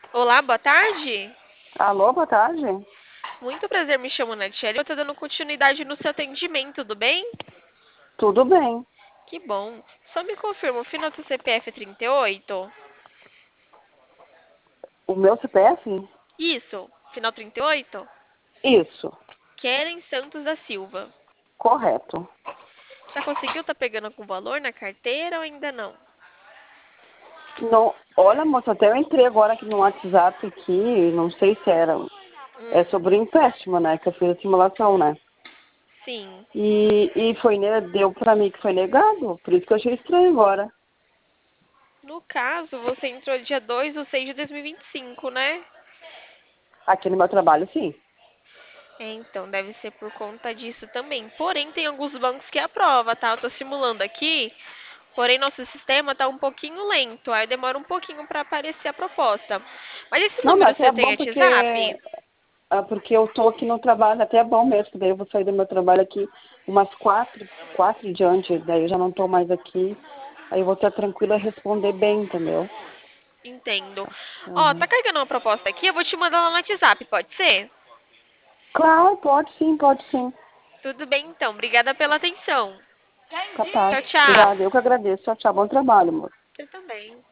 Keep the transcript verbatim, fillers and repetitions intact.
Olá, boa tarde. Alô, boa tarde. Muito prazer, me chamo Natiele. Eu tô dando continuidade no seu atendimento, tudo bem? Tudo bem? Que bom. Só me confirma, o final do C P F é trinta e oito? O meu C P F? Isso, final trinta e oito? Isso, Keren Santos da Silva. correto. Já conseguiu tá pegando com valor na carteira ou ainda não? Não, olha, moça, até eu entrei agora aqui no WhatsApp aqui, não sei se era. É Hum, sobre o empréstimo, né? Que eu fiz a simulação, né? sim. E, e foi, ne- deu pra mim que foi negado, por isso que eu achei estranho agora. No caso, você entrou dia dois de seis de dois mil e vinte e cinco, né? Aqui no meu trabalho, sim. É, então, deve ser por conta disso também. Porém, tem alguns bancos que aprova, tá? Eu tô simulando aqui. Porém, nosso sistema tá um pouquinho lento, aí demora um pouquinho para aparecer a proposta. Mas esse Não, número mas você é tem bom porque, WhatsApp? ah, porque eu tô aqui no trabalho, até é bom mesmo, que daí eu vou sair do meu trabalho aqui umas quatro, quatro diante, daí eu já não tô mais aqui, aí eu vou estar tranquila e responder bem, entendeu? Entendo. Ó, tá Uhum. carregando uma proposta aqui, eu vou te mandar lá no WhatsApp, pode ser? Claro, pode sim, pode sim. Tudo bem, então. Obrigada pela atenção. Capaz. Tchau, tchau. Obrigada, eu que agradeço. Tchau, tchau. Bom trabalho, amor. Você também.